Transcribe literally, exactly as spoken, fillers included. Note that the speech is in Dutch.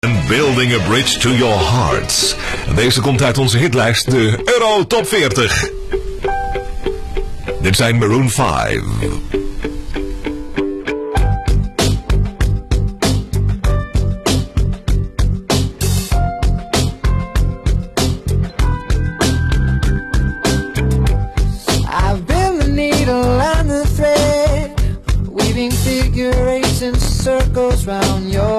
And building a bridge to your hearts. Deze komt uit onze hitlijst, de Euro Top veertig. Dit zijn Maroon vijf. I've been the needle and the thread, weaving figure eights and circles round your